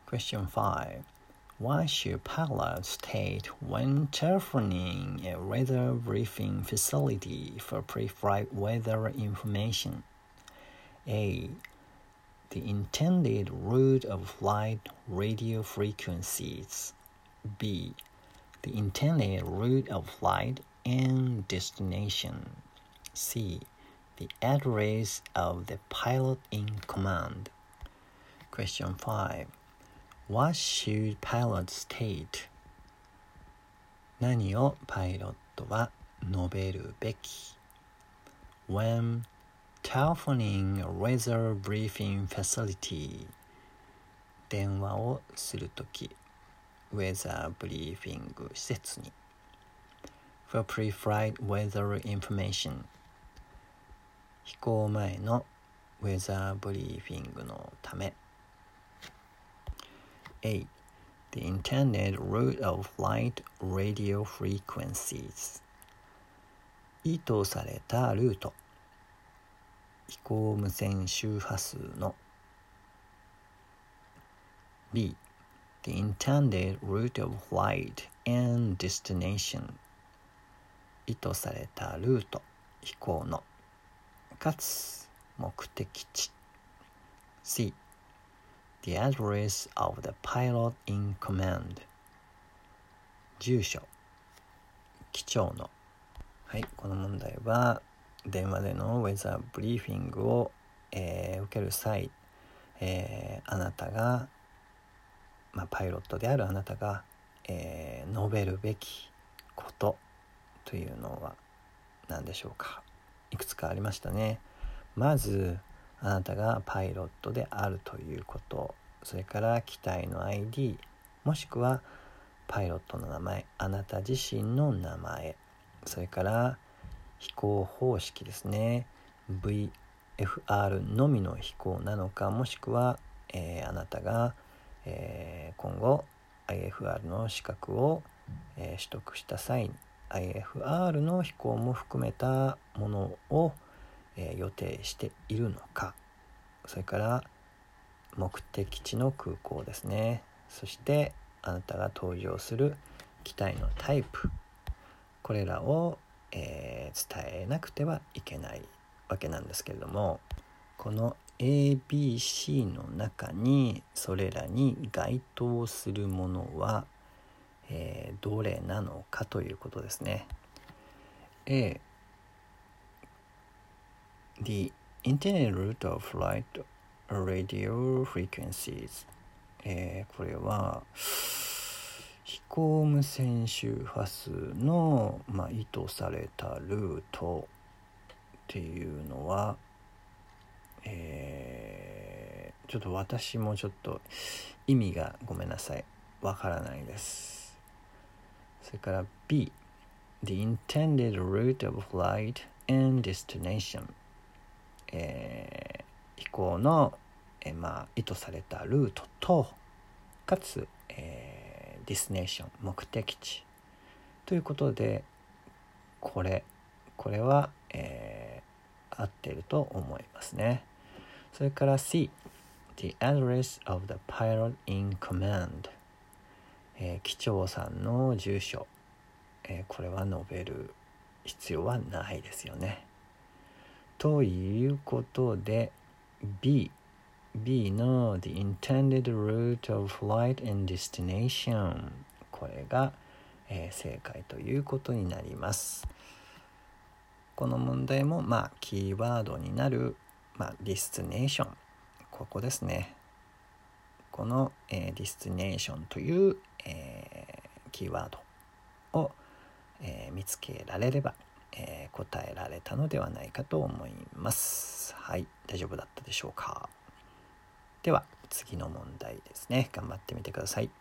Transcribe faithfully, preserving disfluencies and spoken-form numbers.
Question five. Why should pilots state when telephoning a weather briefing facility for pre-flight weather information? A. The intended route of flight radio frequencies. B. The intended route of flight and destination. C. The address of the pilot in command. Question five. What should pilots state? 何をパイロットは述べるべき When telephoning a weather briefing facility 電話をするとき Weather briefing 施設に For pre-flight weather information 飛行前のウェザーブリーフィングのためA. The intended route of flight radio frequencies 意図されたルート飛行無線周波数の B. The intended route of flight and destination 意図されたルート飛行のかつ目的地 C. The address of the pilot in command 住所機長のはい、この問題は電話でのウェザーブリーフィングを、えー、受ける際、えー、あなたが、まあ、パイロットであるあなたが、えー、述べるべきことというのは何でしょうか。いくつかありましたね。まずあなたがパイロットであるということ、それから機体の アイディー もしくはパイロットの名前、あなた自身の名前、それから飛行方式ですね。 ブイエフアール のみの飛行なのか、もしくは、えー、あなたが、えー、今後 アイエフアール の資格を、えー、取得した際に アイエフアール の飛行も含めたものを、えー、予定しているのか、それから目的地の空港ですね。そしてあなたが搭乗する機体のタイプ、これらを、えー、伝えなくてはいけないわけなんですけれども、この エービーシー の中にそれらに該当するものは、えー、どれなのかということですね。 A. The intended route of flight radio frequencies、えー、これは飛行無線周波数の、まあ、意図されたルートっていうのは、えー、ちょっと私もちょっと意味がごめんなさいわからないです。それから B. The intended route of flight and destination、えー、飛行の、えーまあ、意図されたルートとかつ、えー、ディスティネーション目的地ということで、これこれは、えー、合っていると思いますね。それから C. The address of the pilot in command、えー、機長さんの住所、えー、これは述べる必要はないですよね。ということで B B の The intended route of flight and destination、 これが、えー、正解ということになります。この問題も、まあ、キーワードになる、まあ、destination、 ここですね。この、えー、destination という、えー、キーワードを、えー、見つけられれば、えー、答えられたのではないかと思います。はい、大丈夫だったでしょうか。では次の問題ですね。頑張ってみてください。